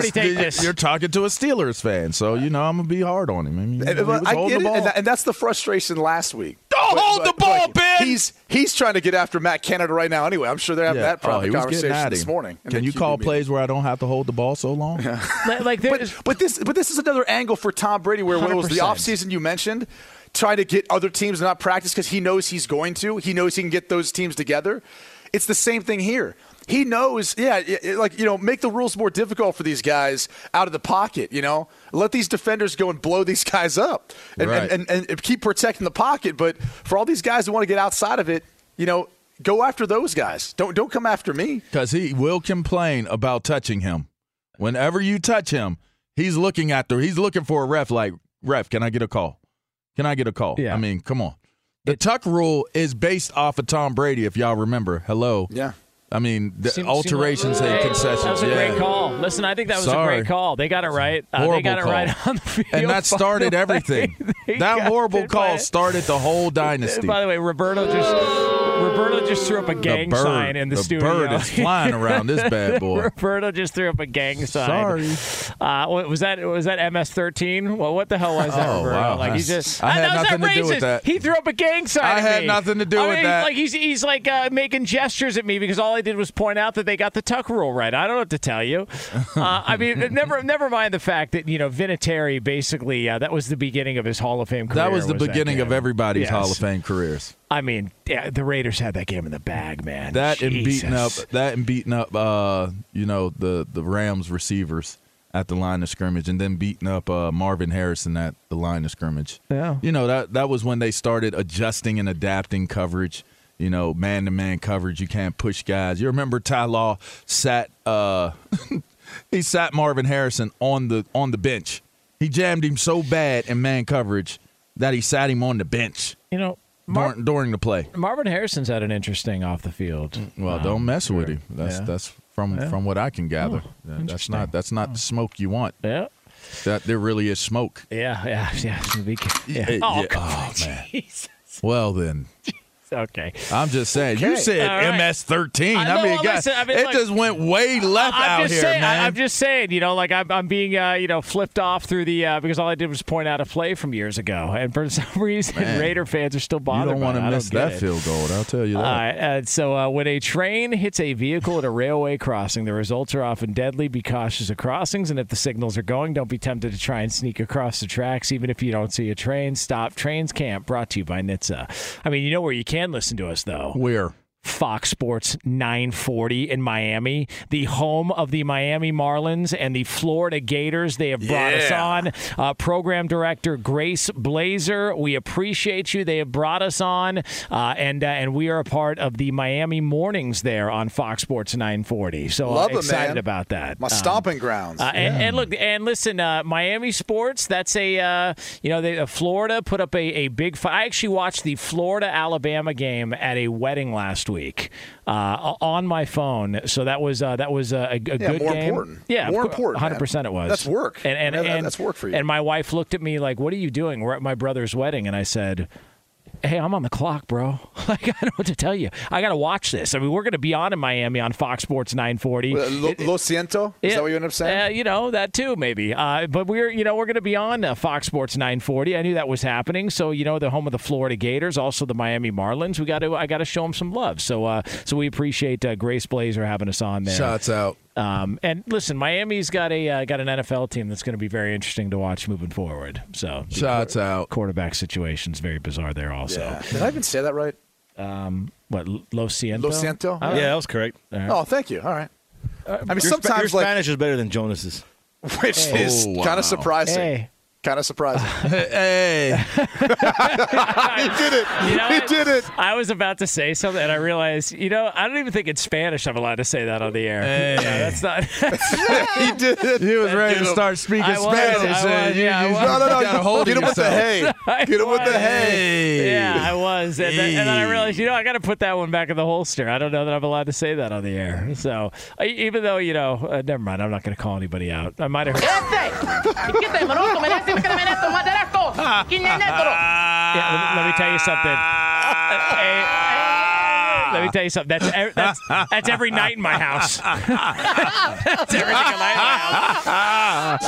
Steelers fan, so I'm gonna be hard on him. I mean, he was holding the ball. And that's the frustration last week. Don't hold the ball, Ben. He's trying to get after Matt Canada right now. Anyway, I'm sure they're having that conversation this morning. Can you call plays where I don't have to hold the ball so long? Yeah. but this is another angle for Tom Brady where it was the offseason you mentioned. Trying to get other teams to not practice because he knows he's going to. He knows he can get those teams together. It's the same thing here. He knows, make the rules more difficult for these guys out of the pocket, Let these defenders go and blow these guys up and keep protecting the pocket. But for all these guys who want to get outside of it, go after those guys. Don't come after me. Because he will complain about touching him. Whenever you touch him, he's looking for a ref like, ref, can I get a call? Can I get a call? Yeah. I mean, come on. The tuck rule is based off of Tom Brady, if y'all remember. Hello. Yeah. I mean, the alterations and concessions. That was a great call. Listen, I think that was a great call. They got it right. They got it right on the field. And that started everything. That horrible call started the whole dynasty. By the way, Roberto just threw up a gang sign in the studio. The bird is flying around this bad boy. Roberto just threw up a gang sign. Sorry. Was that MS-13? Well, what the hell was that, Roberto? Wow. Like I had nothing to do with that. He threw up a gang sign at me. I had nothing to do with that. Like he's like making gestures at me because all I did was point out that they got the tuck rule right. I don't know what to tell you. I mean, never mind the fact that Vinatieri basically that was the beginning of his Hall of Fame career. That was the beginning of everybody's Hall of Fame careers. I mean, the Raiders had that game in the bag, man. That and beating up the Rams receivers at the line of scrimmage, and then beating up Marvin Harrison at the line of scrimmage. Yeah, that was when they started adjusting and adapting coverage. Man-to-man coverage. You can't push guys. You remember Ty Law sat Marvin Harrison on the bench. He jammed him so bad in man coverage that he sat him on the bench. During the play. Marvin Harrison's had an interesting off the field. Well, don't mess with him. That's from what I can gather. That's not the smoke you want. Yeah. That there really is smoke. Yeah. Oh, man. Jesus. Well then. Okay. I'm just saying. Okay. You said right. MS-13. It just went way left out here, man. I'm just saying, I'm being, flipped off through the because all I did was point out a play from years ago, and for some reason, Raider fans are still bothered. You don't want to miss that field goal. I'll tell you that. All right. So when a train hits a vehicle at a railway crossing, the results are often deadly. Be cautious of crossings, and if the signals are going, don't be tempted to try and sneak across the tracks, even if you don't see a train. Stop Trains Camp. Brought to you by NHTSA. I mean, you know where you can listen to us, though. Where? Fox Sports 940 in Miami, the home of the Miami Marlins and the Florida Gators. They have brought us on. Program Director Grace Blazer, we appreciate you. They have brought us on, and we are a part of the Miami Mornings there on Fox Sports 940. So excited about that. My stomping grounds. And look, and listen, Miami sports. That's Florida put up a big fight. I actually watched the Florida-Alabama game at a wedding last week on my phone. So that was a good game. More important. Yeah, more important. 100% it was. That's work. And that's work for you. And my wife looked at me like, "What are you doing? We're at my brother's wedding," and I said, "Hey, I'm on the clock, bro. I don't know what to tell you. I got to watch this. I mean, we're going to be on in Miami on Fox Sports 940. Lo siento? Is that what you end up saying? That too, maybe. But we're going to be on Fox Sports 940. I knew that was happening. So, the home of the Florida Gators, also the Miami Marlins. I got to show them some love. So we appreciate Grace Blazer having us on there. Shots out. And listen, Miami's got an NFL team that's going to be very interesting to watch moving forward. So shots out. Quarterback situation's very bizarre there also. Yeah. Did I even say that right? What, Lo Siento? Lo Siento? Yeah, that was correct. Right. Oh, thank you. All right. I mean, sometimes your Spanish is better than Jonas's. Which is kind of surprising. Hey. Kind of surprising. Hey. He did it. He did it. I was about to say something, and I realized, I don't even think in Spanish I'm allowed to say that on the air. Hey. That's not. He did it. He was ready to start speaking Spanish. No. Got a hold Get of him with the yourself. hay. Get him with the hay. Yeah, I was. And then I realized, I got to put that one back in the holster. I don't know that I'm allowed to say that on the air. So even though, never mind. I'm not going to call anybody out. I might have heard. Yeah, let me tell you something. Let me tell you something. That's every night in my house. That's every single night in my house.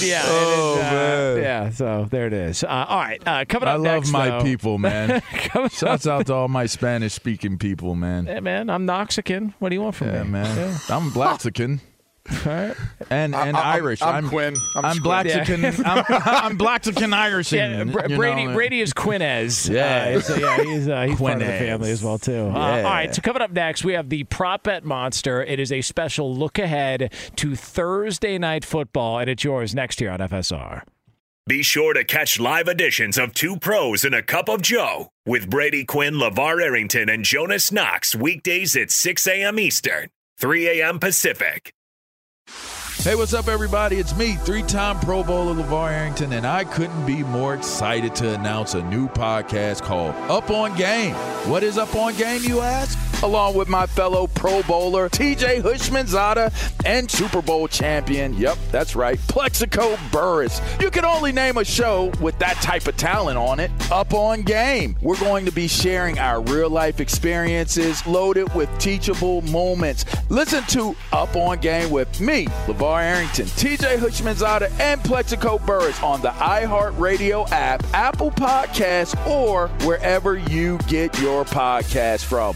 And yeah, so there it is. All right, coming up next. I love my people, man. Shouts out to all my Spanish-speaking people, man. Hey, man, I'm Noxican. What do you want from me? Man. Yeah. I'm Blacksican. Right. And Irish. I'm Quinn. I'm Blacksican. Yeah. I'm Blacksican Irish. Yeah, Brady is Quinez. Yeah. He's part of the family as well too. All right. So coming up next, we have the Prop Bet Monster. It is a special look ahead to Thursday Night Football, and it's yours next year on FSR. Be sure to catch live editions of Two Pros and a Cup of Joe with Brady Quinn, LeVar Arrington, and Jonas Knox weekdays at 6 a.m. Eastern, 3 a.m. Pacific. Hey, what's up, everybody? It's me, three-time Pro Bowler LeVar Arrington, and I couldn't be more excited to announce a new podcast called Up On Game. What is Up On Game, you ask? Along with my fellow Pro Bowler, TJ Houshmandzadeh, and Super Bowl champion, yep, that's right, Plexico Burress. You can only name a show with that type of talent on it. Up On Game. We're going to be sharing our real-life experiences loaded with teachable moments. Listen to Up On Game with me, LeVar Arrington, TJ Houshmandzadeh, and Plexico Burress on the iHeartRadio app, Apple Podcasts, or wherever you get your podcasts from.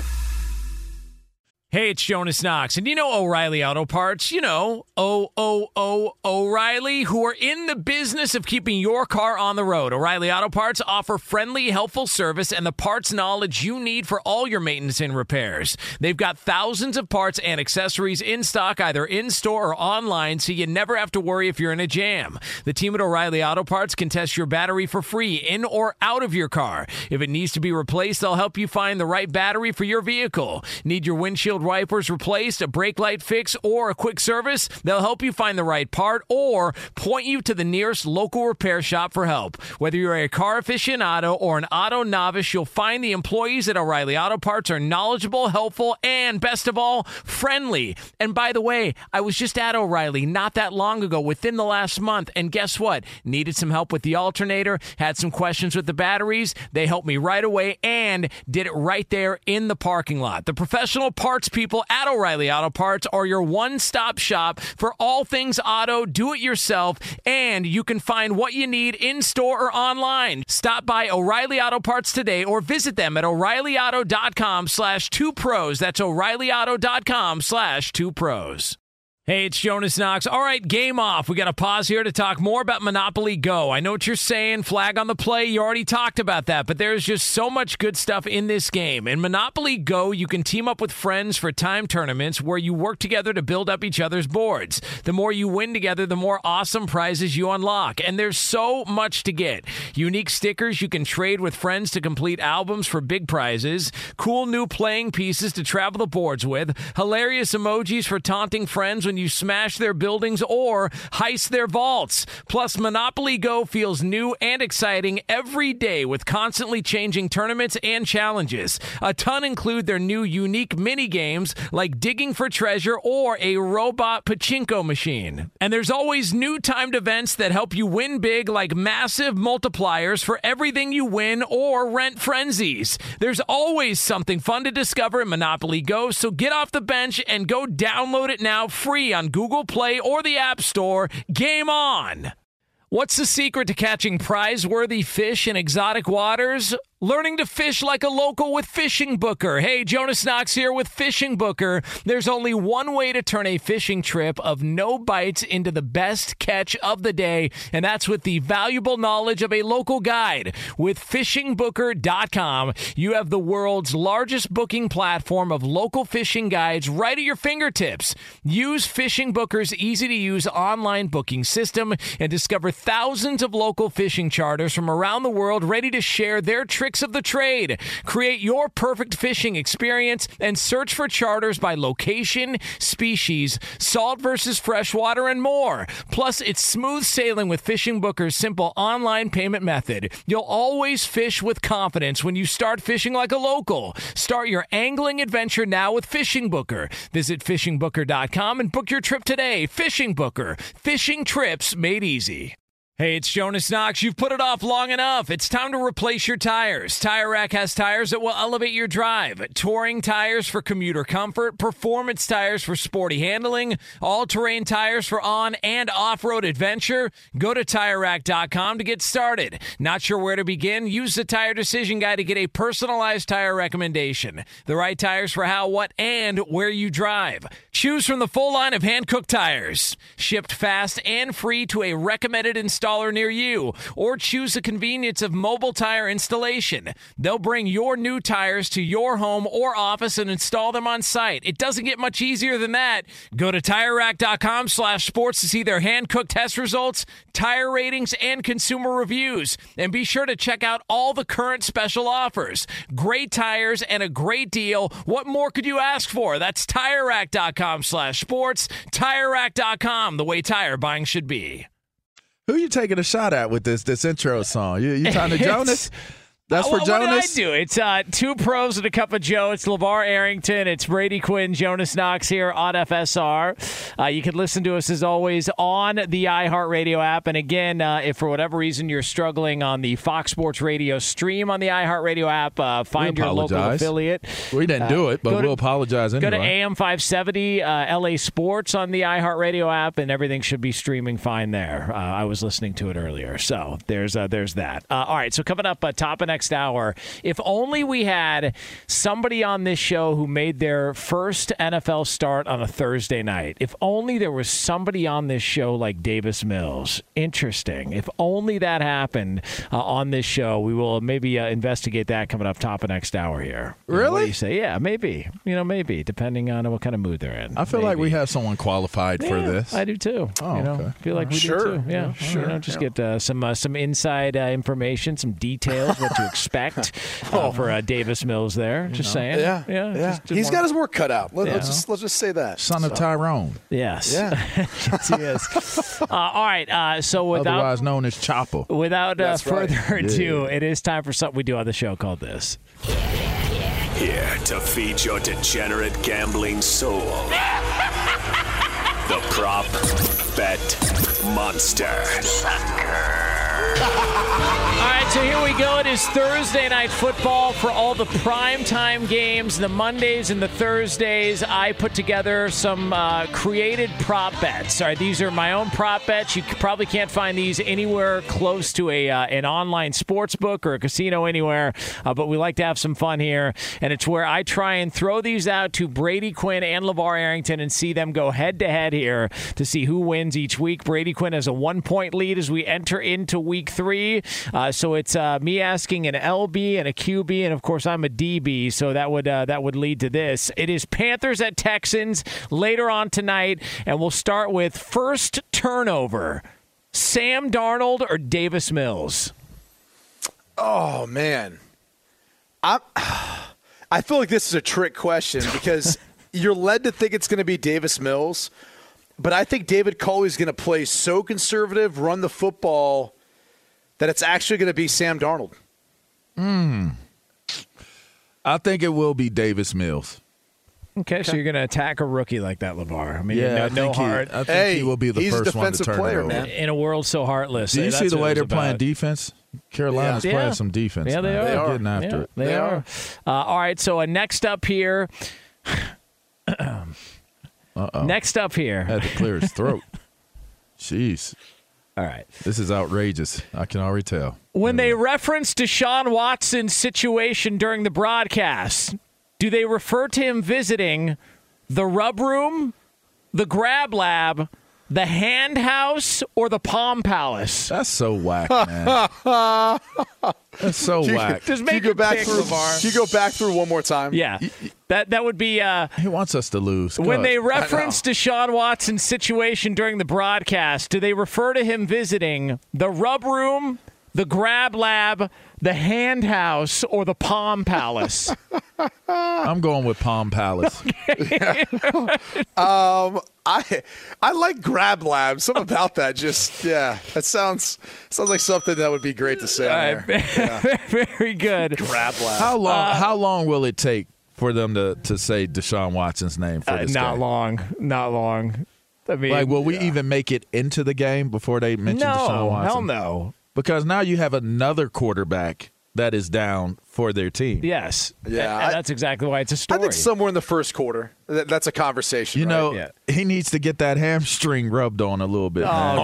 Hey, it's Jonas Knox, and you know O'Reilly Auto Parts. You know, O'Reilly, who are in the business of keeping your car on the road. O'Reilly Auto Parts offer friendly, helpful service and the parts knowledge you need for all your maintenance and repairs. They've got thousands of parts and accessories in stock, either in-store or online, so you never have to worry if you're in a jam. The team at O'Reilly Auto Parts can test your battery for free in or out of your car. If it needs to be replaced, they'll help you find the right battery for your vehicle. Need your windshield windshield wipers replaced, a brake light fix, or a quick service, they'll help you find the right part or point you to the nearest local repair shop for help. Whether you're a car aficionado or an auto novice, you'll find the employees at O'Reilly Auto Parts are knowledgeable, helpful, and best of all, friendly. And by the way, I was just at O'Reilly not that long ago, within the last month, and guess what? Needed some help with the alternator, had some questions with the batteries. They helped me right away and did it right there in the parking lot. The professional parts people at O'Reilly Auto Parts are your one-stop shop for all things auto, do-it-yourself, and you can find what you need in-store or online. Stop by O'Reilly Auto Parts today or visit them at O'ReillyAuto.com/2pros. That's O'ReillyAuto.com/2pros. Hey, it's Jonas Knox. All right, game off. We got to pause here to talk more about Monopoly Go. I know what you're saying. Flag on the play. You already talked about that, but there's just so much good stuff in this game. In Monopoly Go, you can team up with friends for time tournaments where you work together to build up each other's boards. The more you win together, the more awesome prizes you unlock. And there's so much to get. Unique stickers you can trade with friends to complete albums for big prizes. Cool new playing pieces to travel the boards with. Hilarious emojis for taunting friends when you smash their buildings or heist their vaults. Plus, Monopoly Go feels new and exciting every day with constantly changing tournaments and challenges. A ton include their new unique mini games like digging for treasure or a robot pachinko machine. And there's always new timed events that help you win big, like massive multipliers for everything you win or rent frenzies. There's always something fun to discover in Monopoly Go, so get off the bench and go download it now free on Google Play or the App Store. Game on! What's the secret to catching prize-worthy fish in exotic waters? Learning to fish like a local with Fishing Booker. Hey, Jonas Knox here with Fishing Booker. There's only one way to turn a fishing trip of no bites into the best catch of the day, and that's with the valuable knowledge of a local guide. With FishingBooker.com, you have the world's largest booking platform of local fishing guides right at your fingertips. Use Fishing Booker's easy-to-use online booking system and discover thousands of local fishing charters from around the world ready to share their tricks of the trade. Create your perfect fishing experience and search for charters by location, species, salt versus freshwater, and more. Plus, it's smooth sailing with Fishing Booker's simple online payment method. You'll always fish with confidence when you start fishing like a local. Start your angling adventure now with Fishing Booker. Visit FishingBooker.com and book your trip today. Fishing Booker. Fishing trips made easy. Hey, it's Jonas Knox. You've put it off long enough. It's time to replace your tires. Tire Rack has tires that will elevate your drive. Touring tires for commuter comfort, performance tires for sporty handling, all-terrain tires for on- and off-road adventure. Go to TireRack.com to get started. Not sure where to begin? Use the Tire Decision Guide to get a personalized tire recommendation. The right tires for how, what, and where you drive. Choose from the full line of hand-cooked tires. Shipped fast and free to a recommended installer near you, or choose the convenience of mobile tire installation. They'll bring your new tires to your home or office and install them on site. It doesn't get much easier than that. Go to TireRack.com/sports to see their hand-cooked test results, tire ratings, and consumer reviews. And be sure to check out all the current special offers. Great tires and a great deal. What more could you ask for? That's TireRack.com/sports. TireRack.com, the way tire buying should be. Who you taking a shot at with this intro song? You talking to Jonas? That's for Jonas? What did I do? It's Two Pros and a Cup of Joe. It's LeVar Arrington. It's Brady Quinn, Jonas Knox here on FSR. You can listen to us, as always, on the iHeartRadio app. And again, if for whatever reason you're struggling on the Fox Sports Radio stream on the iHeartRadio app, find your local affiliate. We didn't do it, but we'll apologize anyway. Go to AM 570 LA Sports on the iHeartRadio app, and everything should be streaming fine there. I was listening to it earlier. So there's that. All right, so coming up top of next hour, if only we had somebody on this show who made their first NFL start on a Thursday night. If only there was somebody on this show like Davis Mills. Interesting. If only that happened on this show. We will maybe investigate that coming up top of next hour here. Really? What do you say? Yeah, maybe. Maybe, depending on what kind of mood they're in. I feel like we have someone qualified for this. I do too. Oh, okay. I feel like we do too. Yeah, sure. Just get some inside information, some details, what to expect for Davis Mills there. Just saying. Yeah. He's got his work cut out. Let's just say that. Son of Tyrone. Yes. Yeah. Yes, he is. All right. So otherwise known as Chopper. Without further ado, it is time for something we do on the show called this. Here to feed your degenerate gambling soul. The Prop Bet Monster. All right, so here we go. It is Thursday Night Football for all the primetime games, the Mondays and the Thursdays. I put together some created prop bets. All right, these are my own prop bets. You probably can't find these anywhere close to an online sports book or a casino anywhere, but we like to have some fun here, and it's where I try and throw these out to Brady Quinn and LeVar Arrington and see them go head-to-head here to see who wins each week. Brady Quinn has a 1-point lead as we enter into week 3. So it's me asking an LB and a QB, and of course I'm a DB, so that would lead to this. It is Panthers at Texans later on tonight, and we'll start with first turnover. Sam Darnold or Davis Mills? Oh, man. I feel like this is a trick question because you're led to think it's going to be Davis Mills, but I think David Culley's going to play so conservative, run the football, that it's actually going to be Sam Darnold. I think it will be Davis Mills. Okay, so you're going to attack a rookie like that, LeVar. I mean, I think he will be the first one to turn player, it over. man. In a world so heartless. Do you see the way they're playing defense? Carolina's playing some defense. Yeah, they are. They're getting after it. They are. All right, so next up here. Next up here. Had to clear his throat. Jeez. All right. This is outrageous. I can already tell. When they reference Deshaun Watson's situation during the broadcast, do they refer to him visiting the Rub Room, the Grab Lab, the Hand House, or the Palm Palace? That's so whack, man. That's so whack. Just make you go back pick, through. LeVar. You go back through one more time. Yeah. That would be he wants us to lose. When they reference Deshaun Watson's situation during the broadcast, do they refer to him visiting the Rub Room, the Grab Lab, the Hand House, or the Palm Palace? I'm going with Palm Palace. I like Grab Lab. Something about that that sounds like something that would be great to say on there. Very good. Grab Lab. How long will it take for them to say Deshaun Watson's name for this Not game? Not long. I mean, will we even make it into the game before they mention Deshaun Watson? Hell no. Because now you have another quarterback that is down for their team. Yes. Yeah. And that's exactly why it's a story. I think somewhere in the first quarter, that's a conversation. You know, he needs to get that hamstring rubbed on a little bit. Man.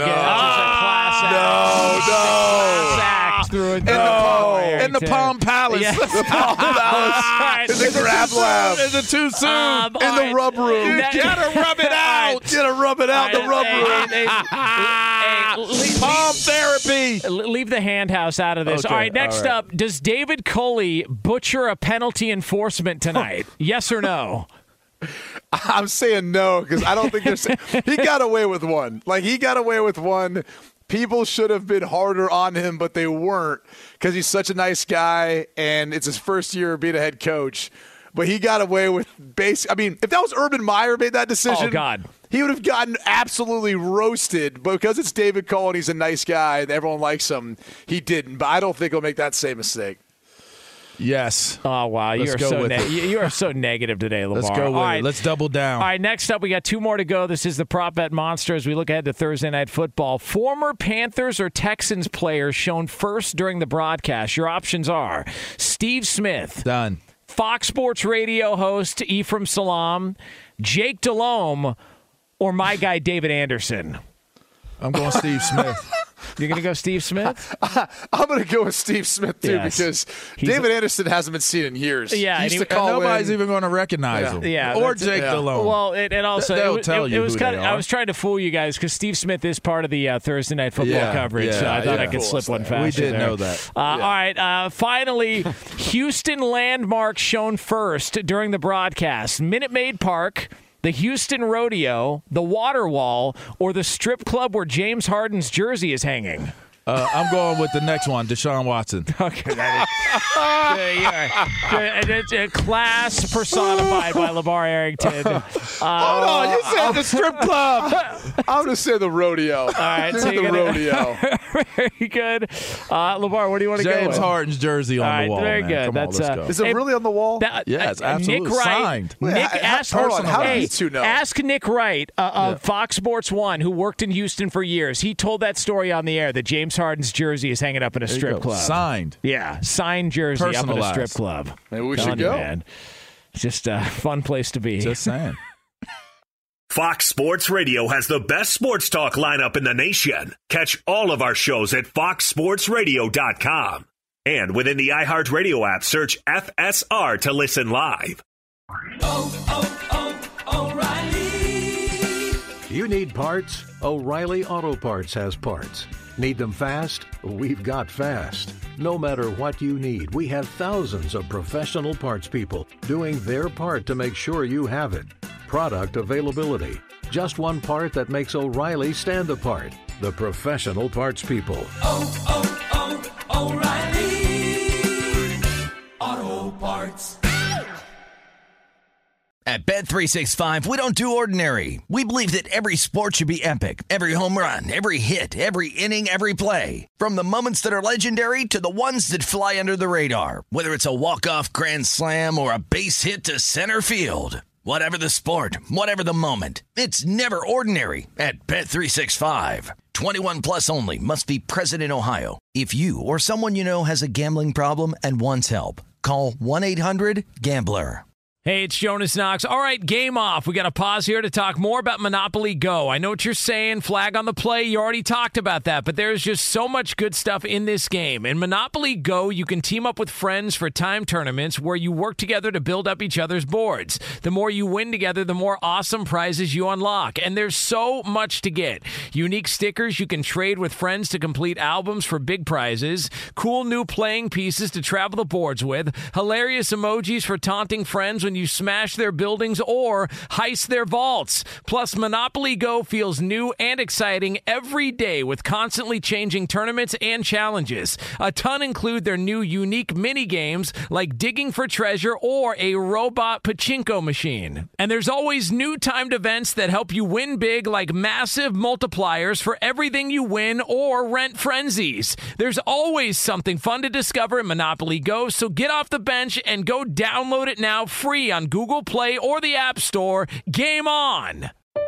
In the Palm Palace. Yes. The Palm Palace. In the Grab Lab. Is it too soon? In the Rub Room. You gotta rub it out. Gotta rub it out. The Rub Room. Palm therapy. Leave the Hand House out of this. Okay, all right, next up, does David Culley butcher a penalty enforcement tonight? Yes or no? I'm saying no because I don't think there's. He got away with one. He got away with one. People should have been harder on him, but they weren't because he's such a nice guy and it's his first year being a head coach. But he got away with I mean, if that was Urban Meyer made that decision, oh God, he would have gotten absolutely roasted. But because it's David Culley and he's a nice guy and everyone likes him, he didn't. But I don't think he'll make that same mistake. Yes. Oh, wow. You are so negative today, LeVar. Let's go with it. Let's double down. All right, next up, we got 2 more to go. This is the Prop Bet Monster as we look ahead to Thursday Night Football. Former Panthers or Texans players shown first during the broadcast. Your options are Steve Smith. Done. Fox Sports Radio host Ephraim Salaam, Jake Delhomme, or my guy David Anderson. I'm going Steve Smith. You're going to go Steve Smith? I'm going to go with Steve Smith, too, because David Anderson hasn't been seen in years. Yeah, he used to call nobody's even going to recognize him. Yeah, or Jake Delhomme. Well, and also, they'll tell you who they are. I was trying to fool you guys because Steve Smith is part of the Thursday Night Football coverage, so I thought I could slip one faster. We did know that. All right, finally, Houston landmarks shown first during the broadcast. Minute Maid Park, the Houston Rodeo, the Water Wall, or the strip club where James Harden's jersey is hanging. I'm going with the next one, Deshaun Watson. Okay, it's a class personified by LeVar Arrington. Hold on, you said the strip club. I'm going to say the rodeo. All right, so the rodeo. Very good. LeVar, where do you want to go? James Harden's jersey on the wall. Very man. good. Come That's, on, let's go. Is it really on the wall? Yes, absolutely. Nick Wright. Signed. Ask Nick Wright of Fox Sports 1, who worked in Houston for years. He told that story on the air that James Harden's jersey is hanging up in a strip club. Signed. Yeah, signed jersey up in a strip club. Maybe we should go. Man. It's just a fun place to be. Just saying. Fox Sports Radio has the best sports talk lineup in the nation. Catch all of our shows at foxsportsradio.com. And within the iHeartRadio app, search FSR to listen live. O'Reilly. You need parts? O'Reilly Auto Parts has parts. Need them fast? We've got fast. No matter what you need, we have thousands of professional parts people doing their part to make sure you have it. Product availability. Just one part that makes O'Reilly stand apart. The professional parts people. O'Reilly Auto Parts. At Bet365, we don't do ordinary. We believe that every sport should be epic. Every home run, every hit, every inning, every play. From the moments that are legendary to the ones that fly under the radar. Whether it's a walk-off grand slam or a base hit to center field. Whatever the sport, whatever the moment, it's never ordinary at Bet365. 21 plus only. Must be present in Ohio. If you or someone you know has a gambling problem and wants help, call 1-800-GAMBLER. Hey, it's Jonas Knox. All right, game off. We got to pause here to talk more about Monopoly Go. I know what you're saying, flag on the play. You already talked about that, but there's just so much good stuff in this game. In Monopoly Go, you can team up with friends for time tournaments where you work together to build up each other's boards. The more you win together, the more awesome prizes you unlock. And there's so much to get. Unique stickers you can trade with friends to complete albums for big prizes. Cool new playing pieces to travel the boards with. Hilarious emojis for taunting friends when you smash their buildings or heist their vaults. Plus, Monopoly Go feels new and exciting every day with constantly changing tournaments and challenges. A ton include their new unique mini games like digging for treasure or a robot pachinko machine. And there's always new timed events that help you win big, like massive multipliers for everything you win or rent frenzies. There's always something fun to discover in Monopoly Go, so get off the bench and go download it now free on Google Play or the App Store. Game on!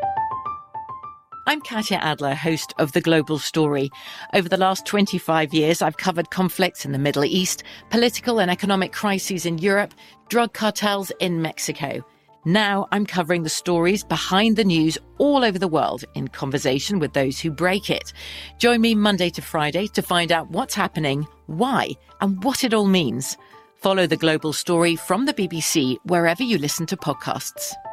I'm Katya Adler, host of The Global Story. Over the last 25 years, I've covered conflicts in the Middle East, political and economic crises in Europe, drug cartels in Mexico. Now I'm covering the stories behind the news all over the world in conversation with those who break it. Join me Monday to Friday to find out what's happening, why, and what it all means. Follow The Global Story from the BBC wherever you listen to podcasts.